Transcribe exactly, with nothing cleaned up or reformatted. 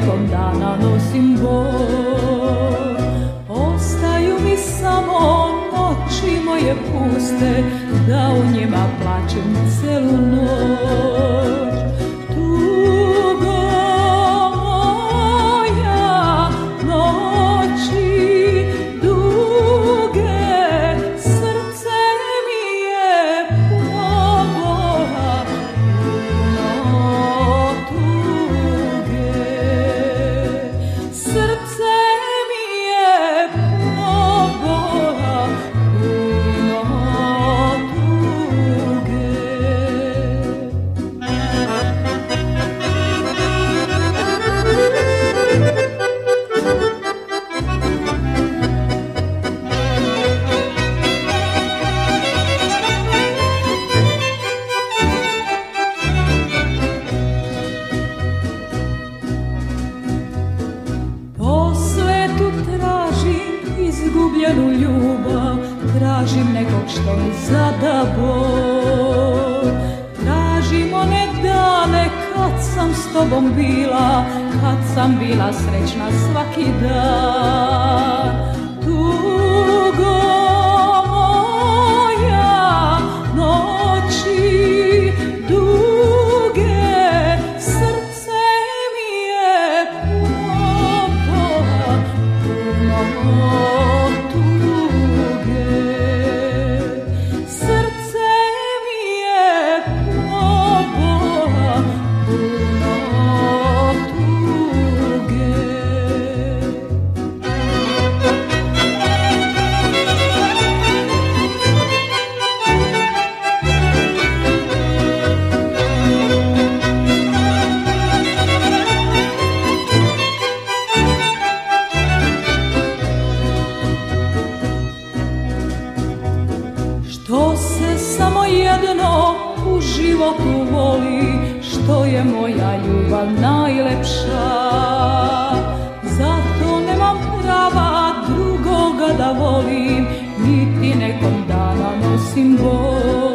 nekom dana nosim bol. Ostaju mi samo noći moje puste, da u njima plačem celu noć. Tugo moja, noći duge, srce mi je puno bola, puno tuge. Srce mi je puno bola, puno tuge. Po svetu tražim izgubljenu ljubav, tražim nekog što mi zada bol. Tražim one dane kad sam s tobom bila, kad sam bila srećna svaki dan. Tugo moja, noći duge, srce mi je puno bola, puno tuge. Srce mi je puno bola, puno tuge. Što se samo jedno u životu voli, što je moja ljubav najlepša. Zato nemam prava drugoga da volim, niti nekom dana nosim bol.